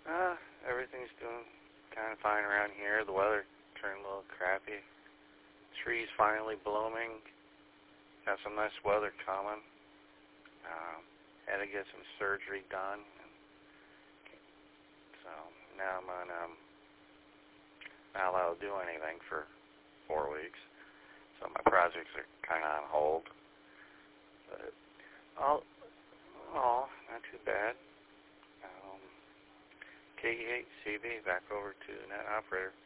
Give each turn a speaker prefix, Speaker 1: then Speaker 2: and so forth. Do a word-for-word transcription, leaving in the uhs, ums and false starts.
Speaker 1: Uh, everything's doing kind of fine around here. The weather turned a little crappy. Trees finally blooming. Got some nice weather coming. Um, had to get some surgery done. So now I'm on, um, not allowed to do anything for four weeks. So my projects are kind of on hold. But all, all not too bad. Um, K E eight C B, back over to Net Operator.